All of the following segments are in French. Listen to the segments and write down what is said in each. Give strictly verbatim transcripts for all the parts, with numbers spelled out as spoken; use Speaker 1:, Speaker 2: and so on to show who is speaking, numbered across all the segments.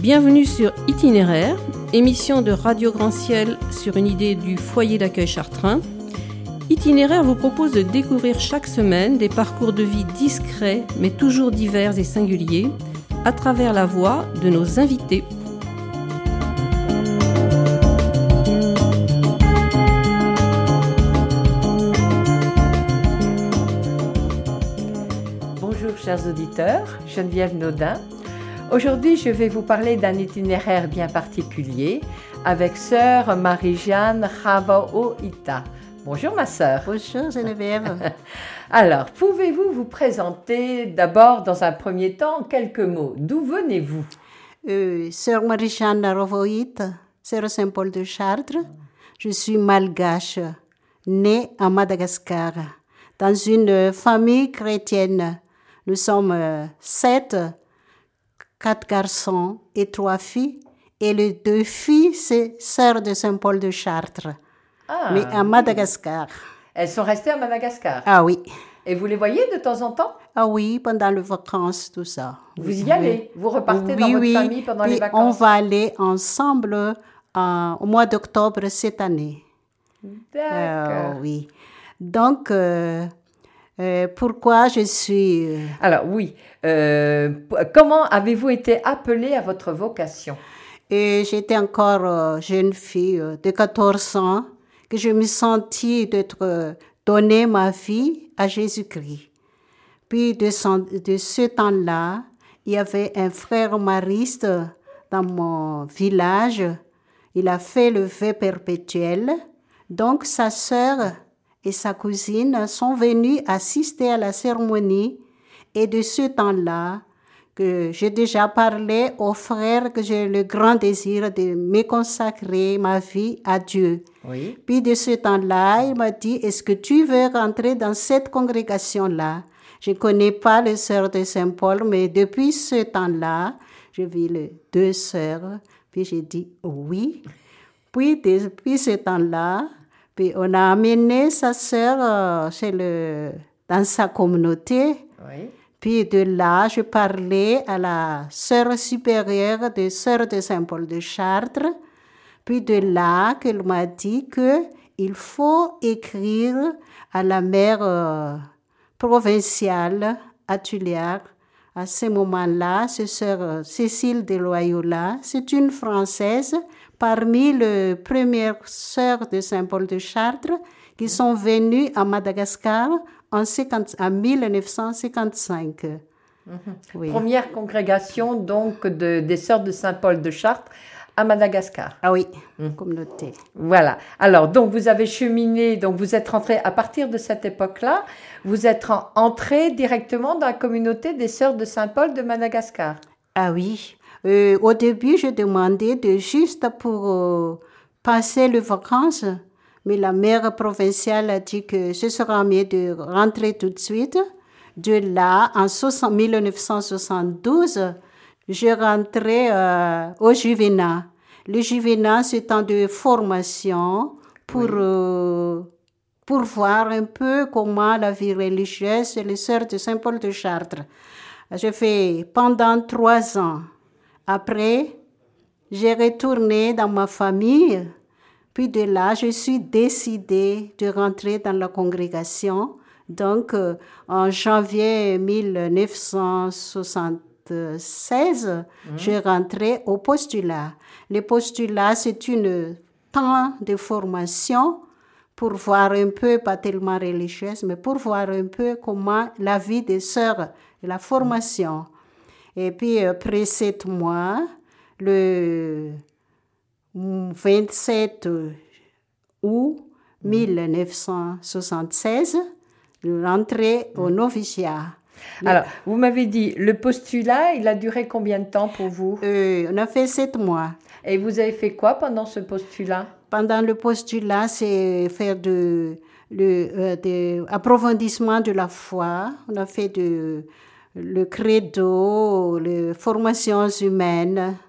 Speaker 1: Bienvenue sur Itinéraire, émission de Radio Grand Ciel sur une idée du foyer d'accueil chartrain. Itinéraire vous propose de découvrir chaque semaine des parcours de vie discrets mais toujours divers et singuliers à travers la voix de nos invités.
Speaker 2: Bonjour chers auditeurs, Geneviève Naudin. Aujourd'hui, je vais vous parler d'un itinéraire bien particulier avec sœur Marie-Jeanne Ravaoita. Bonjour ma sœur.
Speaker 3: Bonjour Geneviève.
Speaker 2: Alors, pouvez-vous vous présenter d'abord dans un premier temps en quelques mots? D'où venez-vous?
Speaker 3: euh, Sœur Marie-Jeanne Ravaoita, sœur Saint-Paul de Chartres. Je suis malgache, née à Madagascar, dans une famille chrétienne. Nous sommes euh, sept, quatre garçons et trois filles. Et les deux filles, c'est sœurs de Saint-Paul de Chartres,
Speaker 2: Ah,
Speaker 3: mais à Madagascar.
Speaker 2: Elles sont restées à Madagascar.
Speaker 3: Ah oui.
Speaker 2: Et vous les voyez de temps en temps?
Speaker 3: Ah oui, pendant les vacances, tout ça.
Speaker 2: Vous y allez? Vous repartez
Speaker 3: oui,
Speaker 2: dans votre
Speaker 3: oui.
Speaker 2: famille pendant
Speaker 3: Puis
Speaker 2: les
Speaker 3: on
Speaker 2: vacances?
Speaker 3: va aller ensemble euh, au mois d'octobre cette année.
Speaker 2: D'accord.
Speaker 3: Euh, oui. Donc, euh, euh, pourquoi je suis... euh,
Speaker 2: Alors oui, euh, p- comment avez-vous été appelée à votre vocation?
Speaker 3: Et j'étais encore euh, jeune fille euh, de quatorze ans, que je me sentis d'être euh, donné ma vie à Jésus-Christ. Puis de, son- de ce temps-là, il y avait un frère mariste dans mon village. Il a fait le vœu perpétuel. Donc sa sœur et sa cousine sont venues assister à la cérémonie. Et de ce temps-là, que j'ai déjà parlé aux frères que j'ai le grand désir de me consacrer ma vie à Dieu.
Speaker 2: Oui.
Speaker 3: Puis de ce temps-là, il m'a dit, est-ce que tu veux rentrer dans cette congrégation-là? Je ne connais pas les sœurs de Saint-Paul, mais depuis ce temps-là, j'ai vu les deux sœurs, puis j'ai dit oui. Puis depuis ce temps-là, puis on a amené sa sœur euh, chez le, dans sa communauté.
Speaker 2: Oui.
Speaker 3: Puis de là, je parlais à la sœur supérieure des sœurs de Saint-Paul de Chartres. Puis de là, qu'elle m'a dit qu'il faut écrire à la mère euh, provinciale à Tuliar. À ce moment-là, c'est sœur euh, Cécile de Loyola. C'est une Française parmi les premières sœurs de Saint-Paul de Chartres qui sont venues à Madagascar en, cinquante en mille neuf cent cinquante-cinq. Oui.
Speaker 2: Première congrégation donc de, des sœurs de Saint-Paul de Chartres à Madagascar.
Speaker 3: Ah oui, communauté.
Speaker 2: Voilà. Alors donc vous avez cheminé, donc vous êtes rentré à partir de cette époque-là, vous êtes en- entré directement dans la communauté des sœurs de Saint-Paul de Madagascar.
Speaker 3: Ah oui. Euh, au début, je demandais de juste pour euh, passer les vacances, mais la mère provinciale a dit que ce sera mieux de rentrer tout de suite. De là, en soixante mille neuf cent soixante-douze, je rentrais euh, au Juvénat. Le Juvénat, c'est un de formation pour, euh, pour voir un peu comment la vie religieuse et les sœurs de Saint-Paul de Chartres. J'ai fait pendant trois ans. Après, j'ai retourné dans ma famille. Puis de là, je suis décidée de rentrer dans la congrégation. Donc, euh, en janvier mille neuf cent soixante-seize, je rentrais au postulat. Le postulat, c'est une temps de formation pour voir un peu, pas tellement religieuse, mais pour voir un peu comment la vie des sœurs, la formation. Et puis, après sept mois, le vingt-sept août mille neuf cent soixante-seize, je rentrais au noviciat.
Speaker 2: Alors, vous m'avez dit, le postulat, il a duré combien de temps pour vous?
Speaker 3: Euh, on a fait sept mois.
Speaker 2: Et vous avez fait quoi pendant ce postulat?
Speaker 3: Pendant le postulat, c'est faire de, le euh, de approfondissement de la foi. On a fait de, le credo, les formations humaines,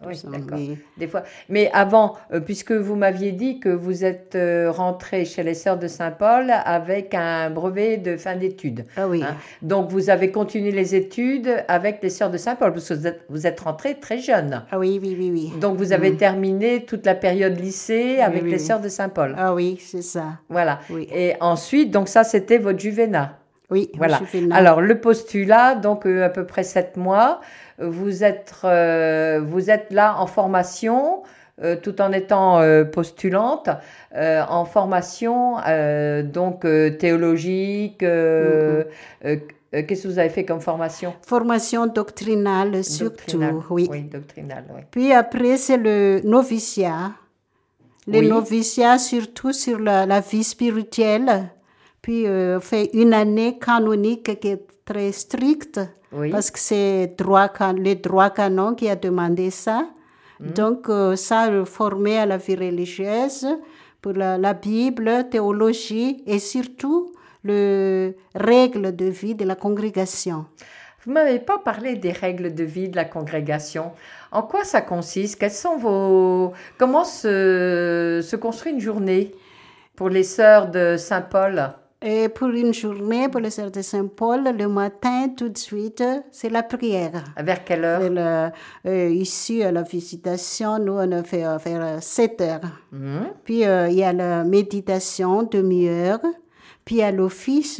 Speaker 2: Oui,
Speaker 3: ça,
Speaker 2: d'accord.
Speaker 3: oui.
Speaker 2: Des fois. Mais avant, euh, puisque vous m'aviez dit que vous êtes euh, rentré chez les Sœurs de Saint-Paul avec un brevet de fin d'études.
Speaker 3: Ah oui.
Speaker 2: Hein. Donc, vous avez continué les études avec les Sœurs de Saint-Paul, parce que vous êtes, vous êtes rentré très jeune.
Speaker 3: Ah oui, oui, oui, oui.
Speaker 2: Donc, vous avez
Speaker 3: Mm.
Speaker 2: terminé toute la période lycée
Speaker 3: Oui,
Speaker 2: avec
Speaker 3: oui,
Speaker 2: les
Speaker 3: oui.
Speaker 2: Sœurs de Saint-Paul.
Speaker 3: Ah oui, c'est ça.
Speaker 2: Voilà.
Speaker 3: Oui.
Speaker 2: Et ensuite, donc ça, c'était votre juvénat.
Speaker 3: Oui,
Speaker 2: Voilà.
Speaker 3: juvénat.
Speaker 2: Alors, le postulat, donc euh, à peu près sept mois, vous êtes, euh, vous êtes là en formation, euh, tout en étant euh, postulante, euh, en formation euh, donc euh, théologique. euh,
Speaker 3: Mm-hmm.
Speaker 2: euh, euh, Qu'est-ce que vous avez fait comme formation?
Speaker 3: Formation doctrinale surtout,
Speaker 2: Doctrinale.
Speaker 3: oui.
Speaker 2: Oui, doctrinale, oui.
Speaker 3: Puis après, c'est le noviciat. Le
Speaker 2: Oui.
Speaker 3: noviciat, surtout sur la, la vie spirituelle. Puis, euh, fait une année canonique qui est très stricte,
Speaker 2: Oui.
Speaker 3: parce que c'est droit, can- le droit canon qui a demandé ça.
Speaker 2: Mm.
Speaker 3: Donc, euh, ça, euh, formé à la vie religieuse, pour la, la Bible, théologie, et surtout, le règles de vie de la congrégation.
Speaker 2: Vous ne m'avez pas parlé des règles de vie de la congrégation. En quoi ça consiste? Quels sont vos... Comment se, se construit une journée pour les sœurs de Saint-Paul?
Speaker 3: Et pour une journée, pour les sœurs de Saint-Paul, le matin, tout de suite, c'est la prière.
Speaker 2: Vers quelle heure?
Speaker 3: C'est le- euh, ici, à la visitation, nous, on a fait euh, vers sept heures.
Speaker 2: Mhm.
Speaker 3: Puis, euh, il y a la méditation, demi-heure. Puis, il y a l'office,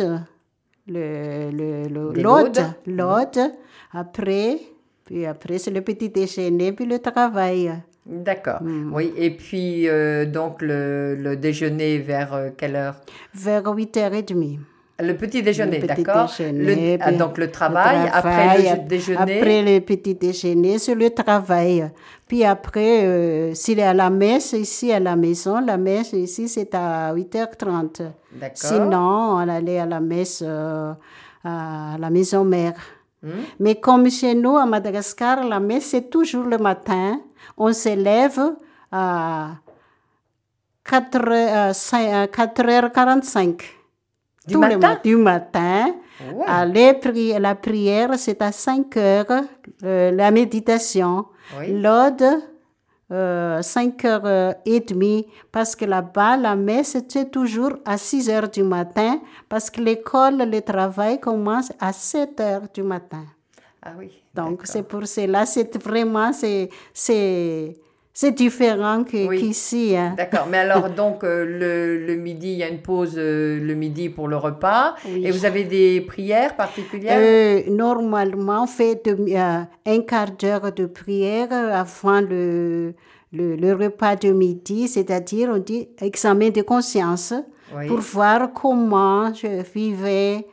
Speaker 3: le, le, le,
Speaker 2: Des
Speaker 3: l'hôte,
Speaker 2: laudes.
Speaker 3: l'hôte. Après, puis après, c'est le petit déjeuner, puis le travail.
Speaker 2: D'accord.
Speaker 3: Mm.
Speaker 2: Oui, et puis euh, donc le, le déjeuner vers euh, quelle heure?
Speaker 3: Vers huit heures trente.
Speaker 2: Le petit déjeuner,
Speaker 3: Le petit
Speaker 2: d'accord.
Speaker 3: déjeuner,
Speaker 2: Le- ah,
Speaker 3: puis
Speaker 2: donc le travail,
Speaker 3: le
Speaker 2: après
Speaker 3: travail,
Speaker 2: le
Speaker 3: ap-
Speaker 2: déjeuner.
Speaker 3: Après le petit déjeuner, c'est le travail. Puis après, euh, s'il est à la messe, ici à la maison, la messe ici, c'est à huit heures trente.
Speaker 2: D'accord.
Speaker 3: Sinon, on allait à la messe euh, à la maison mère.
Speaker 2: Hmm.
Speaker 3: Mais comme chez nous, à Madagascar, la messe, c'est toujours le matin. On se lève à quatre heures quarante-cinq.
Speaker 2: Du
Speaker 3: Tous les
Speaker 2: matin?
Speaker 3: mat- du matin.
Speaker 2: Ouais.
Speaker 3: Aller pri- la prière, c'est à cinq heures. euh, la méditation.
Speaker 2: Oui.
Speaker 3: L'ode, euh, cinq heures et demie. Parce que là-bas, la messe, c'est toujours à six heures du matin. Parce que l'école, le travail commence à sept heures du matin.
Speaker 2: Ah oui.
Speaker 3: Donc,
Speaker 2: d'accord.
Speaker 3: c'est pour cela, c'est vraiment, c'est, c'est, c'est différent que-
Speaker 2: Oui.
Speaker 3: qu'ici. Hein.
Speaker 2: D'accord, mais alors donc euh, le, le midi, il y a une pause euh, le midi pour le repas.
Speaker 3: Oui.
Speaker 2: Et vous avez des prières particulières?
Speaker 3: Euh, normalement, on fait de- euh, un quart d'heure de prière avant le, le, le repas de midi, c'est-à-dire, on dit examen de conscience,
Speaker 2: Oui.
Speaker 3: pour voir comment je vivais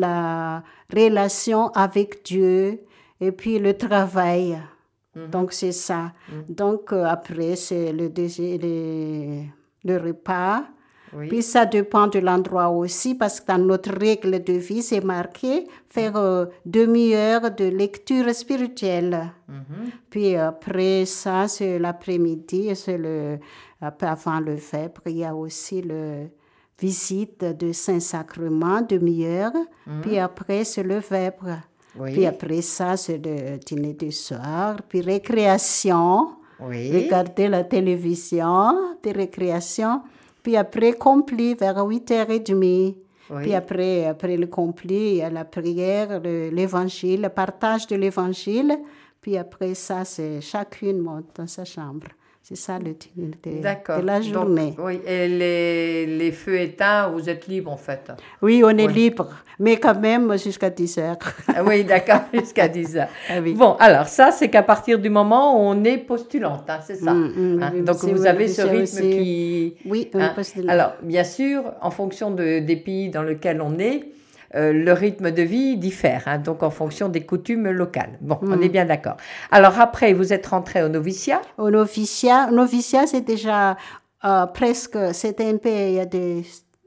Speaker 3: la relation avec Dieu et puis le travail.
Speaker 2: Mhm.
Speaker 3: Donc, c'est ça.
Speaker 2: Mhm.
Speaker 3: Donc, euh, après, c'est le, déje- le, le repas.
Speaker 2: Oui.
Speaker 3: Puis, ça dépend de l'endroit aussi, parce que dans notre règle de vie, c'est marqué faire euh, demi-heure de lecture spirituelle.
Speaker 2: Mhm.
Speaker 3: Puis, après ça, c'est l'après-midi, c'est le, après, avant le vêpres, il y a aussi le visite de Saint-Sacrement, demi-heure.
Speaker 2: Mhm.
Speaker 3: Puis, après, c'est le vêpres.
Speaker 2: Oui.
Speaker 3: Puis après ça, c'est le dîner du soir, puis récréation,
Speaker 2: Oui.
Speaker 3: regarder la télévision, puis récréation, puis après complet vers huit heures trente.
Speaker 2: Oui.
Speaker 3: Puis après, après le complet, il y a la prière, le- l'évangile, le partage de l'évangile, puis après ça, c'est chacune monte dans sa chambre. C'est ça le dîner de,
Speaker 2: D'accord.
Speaker 3: de la
Speaker 2: Donc,
Speaker 3: journée.
Speaker 2: oui, et les, les feux éteints, vous êtes libre en fait.
Speaker 3: Oui, on est
Speaker 2: Ouais.
Speaker 3: libre, mais quand même jusqu'à dix heures.
Speaker 2: Ah oui, d'accord, jusqu'à dix heures.
Speaker 3: Ah oui.
Speaker 2: Bon, alors ça, c'est qu'à partir du moment où on est postulante, hein, c'est ça.
Speaker 3: Mm, mm,
Speaker 2: Hein,
Speaker 3: oui,
Speaker 2: donc
Speaker 3: c'est
Speaker 2: vous
Speaker 3: vrai,
Speaker 2: avez ce
Speaker 3: c'est
Speaker 2: rythme
Speaker 3: aussi-
Speaker 2: qui...
Speaker 3: Oui, un
Speaker 2: hein.
Speaker 3: poste de-
Speaker 2: Alors, bien sûr, en fonction de- des pays dans lesquels on est, euh, le rythme de vie diffère, hein, donc en fonction des coutumes locales. Bon, on
Speaker 3: Mm.
Speaker 2: est bien d'accord. Alors après, vous êtes rentré au noviciat.
Speaker 3: Au noviciat, noviciat c'est déjà euh, presque, c'est un peu, il y a des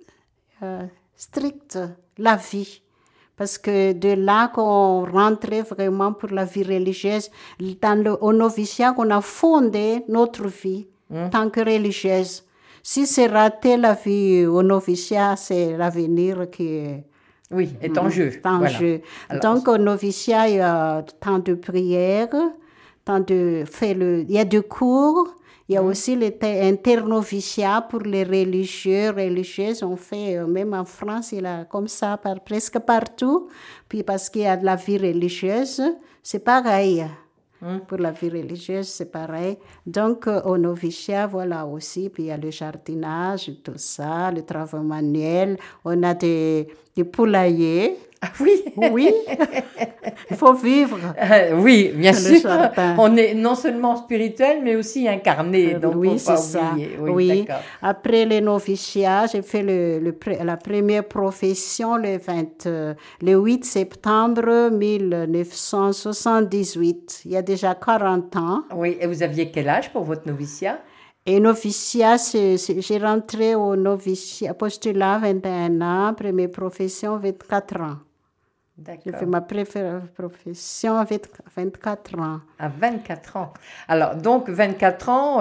Speaker 3: euh, strict, la vie. Parce que de là qu'on rentrait vraiment pour la vie religieuse, dans le, au noviciat, qu'on a fondé notre vie
Speaker 2: Mm.
Speaker 3: tant que religieuse. Si c'est raté la vie au noviciat, c'est l'avenir qui est
Speaker 2: Oui, est en jeu.
Speaker 3: en
Speaker 2: Voilà.
Speaker 3: jeu.
Speaker 2: Alors,
Speaker 3: Donc, au noviciat, il y a temps de prière, temps de faire le... Il y a deux cours. Il y a
Speaker 2: Mhm.
Speaker 3: aussi l'internoviciat pour les religieux, religieuses. On fait, euh, même en France, il y a comme ça par, presque partout. Puis parce qu'il y a de la vie religieuse, c'est pareil.
Speaker 2: Mhm.
Speaker 3: Pour la vie religieuse, c'est pareil. Donc, euh, au noviciat, voilà aussi. Puis il y a le jardinage, tout ça, le travail manuel. On a des, des poulaillers.
Speaker 2: Ah oui.
Speaker 3: Oui, il faut vivre.
Speaker 2: Euh, oui, bien
Speaker 3: Le
Speaker 2: sûr.
Speaker 3: jardin.
Speaker 2: On est non seulement spirituel, mais aussi incarné.
Speaker 3: Euh,
Speaker 2: Donc,
Speaker 3: oui,
Speaker 2: faut pas
Speaker 3: c'est ça.
Speaker 2: oublier. Oui,
Speaker 3: Oui.
Speaker 2: d'accord.
Speaker 3: Après le noviciat, j'ai fait le, le pre- la première profession le, vingt, euh, le huit septembre mille neuf cent soixante-dix-huit. Il y a déjà quarante ans.
Speaker 2: Oui, et vous aviez quel âge pour votre noviciat?
Speaker 3: Et noviciat, c'est- c'est- j'ai rentré au noviciat, postulat vingt et un ans, première profession vingt-quatre ans. J'ai fait
Speaker 2: D'accord.
Speaker 3: ma préfé- profession avec vingt-quatre ans.
Speaker 2: À vingt-quatre ans. Alors, donc, vingt-quatre ans,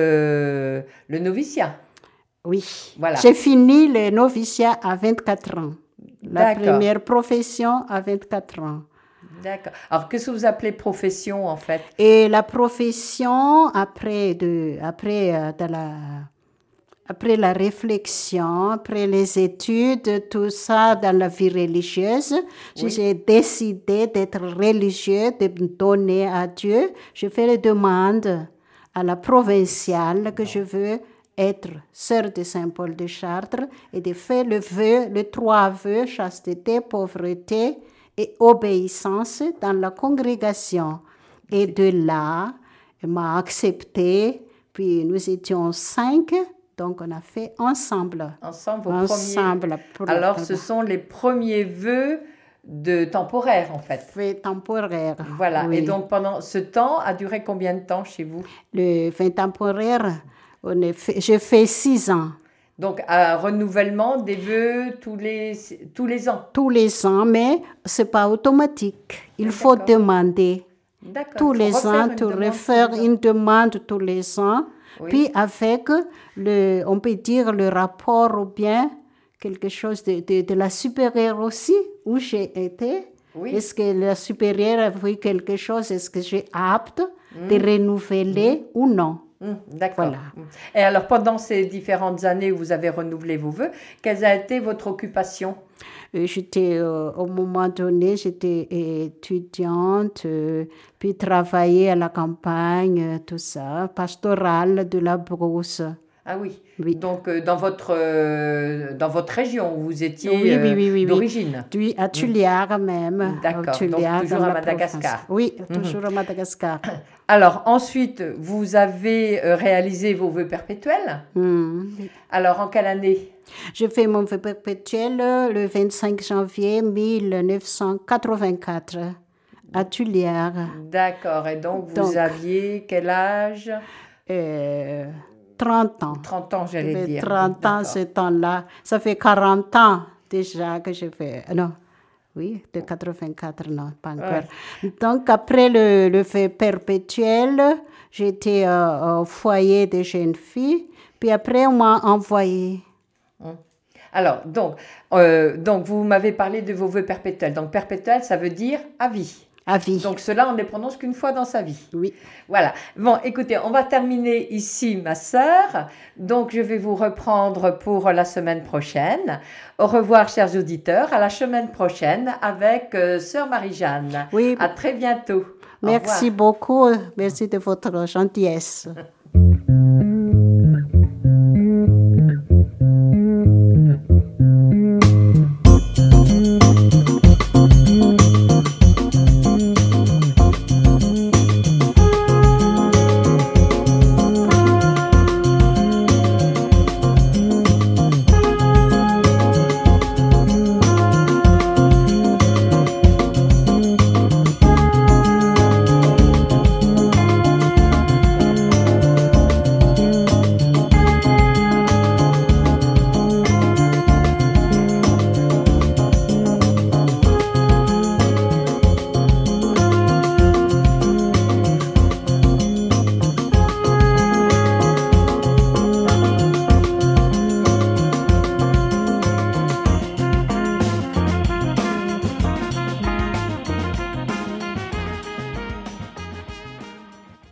Speaker 2: le, le noviciat.
Speaker 3: Oui.
Speaker 2: Voilà.
Speaker 3: J'ai fini le noviciat à vingt-quatre ans. La
Speaker 2: D'accord.
Speaker 3: première profession à vingt-quatre ans.
Speaker 2: D'accord. Alors, qu'est-ce que vous appelez profession, en fait?
Speaker 3: Et la profession, après, de, après, euh, de la, après la réflexion, après les études, tout ça dans la vie religieuse,
Speaker 2: Oui.
Speaker 3: j'ai décidé d'être religieux, de me donner à Dieu. Je fais les demandes à la provinciale que je veux être sœur de Saint-Paul de Chartres et de faire le vœu, les trois vœux, chasteté, pauvreté et obéissance dans la congrégation. Et de là, elle m'a accepté, puis nous étions cinq, donc on a fait ensemble.
Speaker 2: Ensemble, vos
Speaker 3: Ensemble.
Speaker 2: premiers... Alors, ce sont les premiers vœux de temporaire, en fait.
Speaker 3: Fait temporaire.
Speaker 2: Voilà.
Speaker 3: Oui.
Speaker 2: Et donc, pendant ce temps, a duré combien de temps chez vous?
Speaker 3: Le fait temporaire, on est fait, j'ai fait six ans.
Speaker 2: Donc, un renouvellement des vœux tous les, tous les ans.
Speaker 3: Tous les ans, mais c'est pas automatique. Il faut
Speaker 2: D'accord.
Speaker 3: demander.
Speaker 2: D'accord.
Speaker 3: Tous
Speaker 2: Il faut
Speaker 3: les
Speaker 2: refaire
Speaker 3: ans,
Speaker 2: une
Speaker 3: tu
Speaker 2: demande
Speaker 3: refaire
Speaker 2: tous les ans.
Speaker 3: une demande tous les ans.
Speaker 2: Oui.
Speaker 3: Puis avec le, on peut dire le rapport ou bien quelque chose de, de, de la supérieure aussi, où j'ai été.
Speaker 2: Oui.
Speaker 3: Est-ce que la supérieure a vu quelque chose? Est-ce que j'ai apte de renouveler ou non?
Speaker 2: Hum, D'accord.
Speaker 3: Voilà.
Speaker 2: Hum. Et alors, pendant ces différentes années où vous avez renouvelé vos vœux, quelle a été votre occupation?
Speaker 3: Euh, J'étais, euh, au moment donné, j'étais étudiante, euh, puis travaillais à la campagne, euh, tout ça, pastorale de la brousse.
Speaker 2: Ah oui.
Speaker 3: Oui.
Speaker 2: Donc, euh, dans, votre, euh, dans votre région où vous étiez
Speaker 3: Oui, oui,
Speaker 2: euh,
Speaker 3: oui, oui, oui.
Speaker 2: d'origine.
Speaker 3: Oui, à Tulliard même.
Speaker 2: D'accord.
Speaker 3: À
Speaker 2: Donc,
Speaker 3: Tulliard,
Speaker 2: toujours
Speaker 3: dans
Speaker 2: à
Speaker 3: la
Speaker 2: Madagascar.
Speaker 3: province. Oui, toujours à Madagascar.
Speaker 2: Alors, ensuite, vous avez euh, réalisé vos vœux perpétuels.
Speaker 3: Hmm.
Speaker 2: Alors, en quelle année?
Speaker 3: J'ai fait mon vœu perpétuel euh, le vingt-cinq janvier mille neuf cent quatre-vingt-quatre à Tulliard.
Speaker 2: D'accord. Et donc, vous
Speaker 3: Donc.
Speaker 2: aviez quel âge?
Speaker 3: Euh, trente ans.
Speaker 2: trente ans, j'allais
Speaker 3: J'avais
Speaker 2: dire.
Speaker 3: trente ans
Speaker 2: D'accord.
Speaker 3: ce temps-là. Ça fait quarante ans déjà que j'ai fait. Non, oui, de quatre-vingt-quatre, non, pas encore. Donc, après le, le fait perpétuel, j'étais euh, au foyer des jeunes filles. Puis après, on m'a envoyé.
Speaker 2: Alors, donc, euh, donc vous m'avez parlé de vos vœux perpétuels. Donc, perpétuel, ça veut dire à vie.
Speaker 3: À vie.
Speaker 2: Donc, cela, on ne les prononce qu'une fois dans sa vie.
Speaker 3: Oui.
Speaker 2: Voilà. Bon, écoutez, on va terminer ici, ma sœur. Donc, je vais vous reprendre pour la semaine prochaine. Au revoir, chers auditeurs. À la semaine prochaine avec euh, sœur Marie-Jeanne.
Speaker 3: Oui.
Speaker 2: À très bientôt. Au
Speaker 3: Merci
Speaker 2: revoir.
Speaker 3: beaucoup. Merci de votre gentillesse.